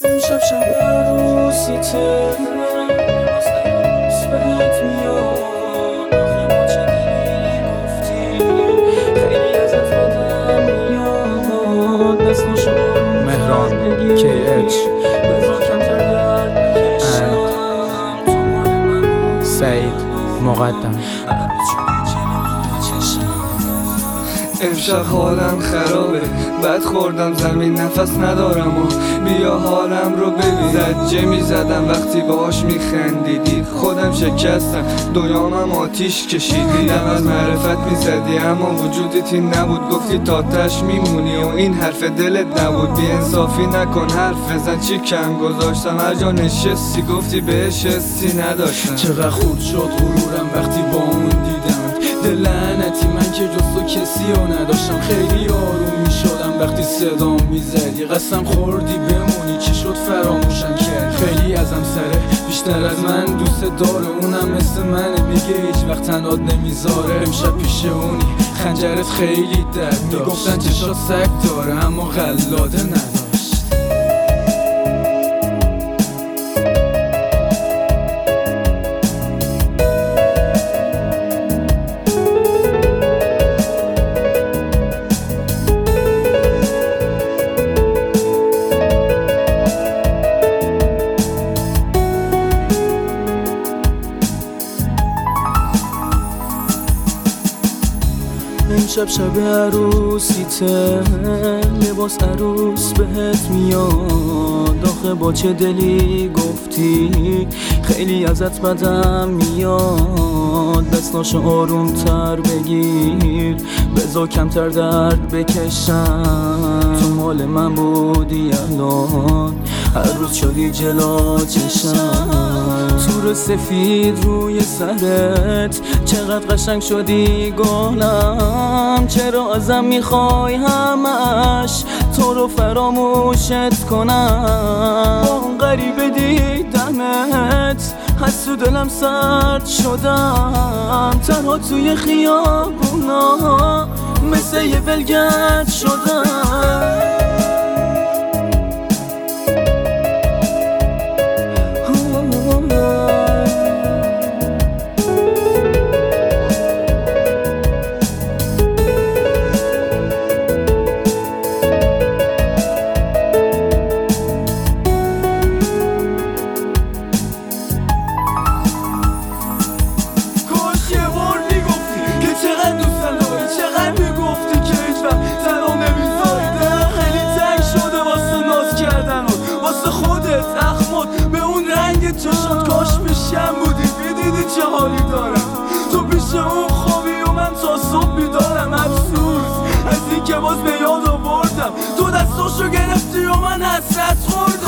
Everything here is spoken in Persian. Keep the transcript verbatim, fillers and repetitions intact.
امشب شب عروسیته بهت میاد آخه ما چه دلی گفتی خیلی ازت بدم میاد دست نشون مهران کی اچ بذار کمتر درد بکشم تو مال من سعید مقدم. امشب حالم خرابه، بد خوردم زمین نفس ندارم و بیا حالم رو ببین. زجه میزدم وقتی باهاش میخندیدی، خودم شکستم دویامم آتیش کشیدی. دم از معرفت میزدی اما وجودت این نبود، گفتی تا تش میمونی و این حرف دلت نبود. بی انصافی نکن حرف بزن، چی کم گذاشتم هر جا نشستی گفتی بهش حسی نداشتم. چقدر خورد شد غرورم وقتی با اون دیدم، دل لعنتی من که جز تو کسی رو نداشتم. خیلی آروم می شدم وقتی صدام میزدی، قسم خوردی بمونی چی شد فراموشم کرد. خیلی ازم سره بیشتر از من دوست داره، اونم مثل منه میگه هیچ وقت تنهات نمیذاره. امشب پیش اونی خنجرت خیلی درد داشت، میگفتن چشات سگ داره اما قلاده نداشت. امشب شب عروسیته لباس عروس بهت میاد آخه با چه دلی گفتی خیلی ازت بدم میاد. دستاشو آروم تر بگیر بذار کمتر درد بکشم. تو مال من بودی الان هر روز شدی جلا چشم. تور سفید روی سرت چقدر قشنگ شدی گلم. چرا ازم میخوای همش تو رو فراموشت کنم؟ با اون غریبه دیدمت حس تو دلم سرد شدم. تنها توی خیابونا مثل یه ولگرد شدم. اخمد به اون رنگ چشات کاش پیشم بودی میدیدی چه حالی دارم. تو پیش اون خوابی و من تا صبح بیدارم. افسوس از این که باز به یاد آوردم تو دستاشو گرفتی و من حسرت خوردم.